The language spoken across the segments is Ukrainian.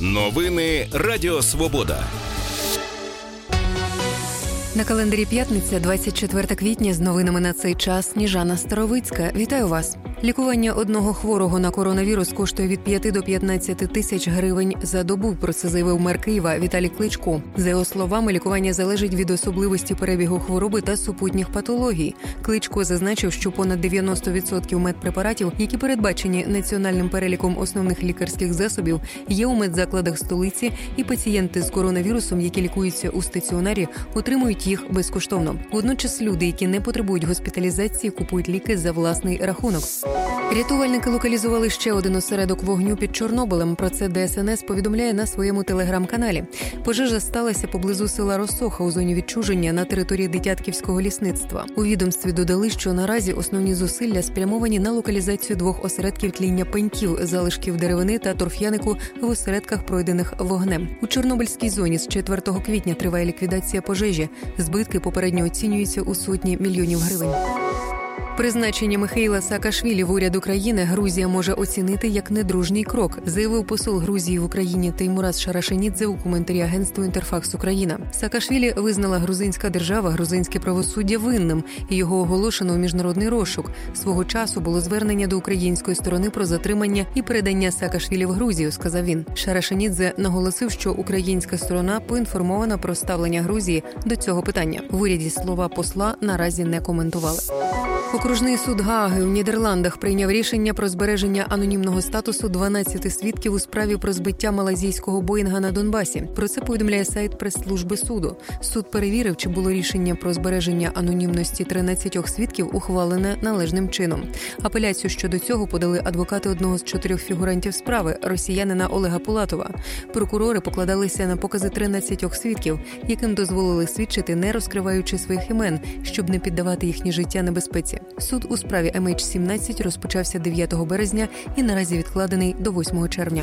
Новини Радіо Свобода. На календарі п'ятниця, 24 квітня, з новинами на цей час Сніжана Старовицька. Вітаю вас. Лікування одного хворого на коронавірус коштує від 5 до 15 тисяч гривень за добу, про це заявив мер Києва Віталій Кличко. За його словами, лікування залежить від особливості перебігу хвороби та супутніх патологій. Кличко зазначив, що понад 90% медпрепаратів, які передбачені національним переліком основних лікарських засобів, є у медзакладах столиці, і пацієнти з коронавірусом, які лікуються у стаціонарі, отримують їх безкоштовно. Водночас люди, які не потребують госпіталізації, купують ліки за власний рахунок. Рятувальники локалізували ще один осередок вогню під Чорнобилем. Про це ДСНС повідомляє на своєму телеграм-каналі. Пожежа сталася поблизу села Росоха у зоні відчуження на території Дитятківського лісництва. У відомстві додали, що наразі основні зусилля спрямовані на локалізацію двох осередків тління пеньків, залишків деревини та торф'янику в осередках, пройдених вогнем. У Чорнобильській зоні з 4 квітня триває ліквідація пожежі. Збитки попередньо оцінюються у сотні мільйонів гривень. Призначення Михаїла Саакашвілі в уряд України Грузія може оцінити як недружній крок, заявив посол Грузії в Україні Теймураз Шарашенідзе у коментарі агентству «Інтерфакс Україна». Саакашвілі визнала грузинська держава грузинське правосуддя винним, і його оголошено у міжнародний розшук. Свого часу було звернення до української сторони про затримання і передання Саакашвілі в Грузію, сказав він. Шарашенідзе наголосив, що українська сторона поінформована про ставлення Грузії до цього питання. В уряді слова посла наразі не коментували. Окружний суд Гааги у Нідерландах прийняв рішення про збереження анонімного статусу 12 свідків у справі про збиття малайзійського Боїнга на Донбасі. Про це повідомляє сайт прес-служби суду. Суд перевірив, чи було рішення про збереження анонімності 13 свідків ухвалене належним чином. Апеляцію щодо цього подали адвокати одного з 4 фігурантів справи – росіянина Олега Пулатова. Прокурори покладалися на покази 13 свідків, яким дозволили свідчити, не розкриваючи своїх імен, щоб не піддавати їхнє життя небезпеці. Суд у справі MH17 розпочався 9 березня і наразі відкладений до 8 червня.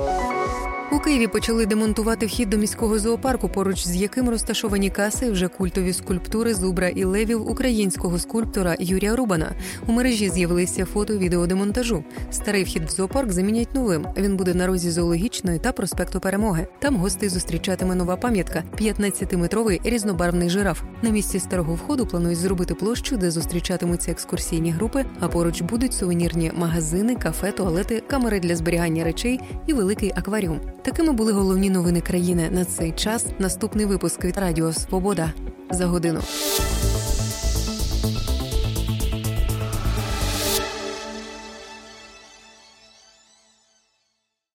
У Києві почали демонтувати вхід до міського зоопарку, поруч з яким розташовані каси, вже культові скульптури зубра і левів українського скульптора Юрія Рубана. У мережі з'явилися фото відеодемонтажу. Старий вхід в зоопарк замінять новим. Він буде на розі Зоологічної та проспекту Перемоги. Там гостей зустрічатиме нова пам'ятка – 15-метровий різнобарвний жираф. На місці старого входу планують зробити площу, де зустрічатимуться екскурсійні групи, а поруч будуть сувенірні магазини, кафе, туалети, камери для зберігання речей і великий акваріум. Такими були головні новини країни на цей час. Наступний випуск від Радіо Свобода за годину.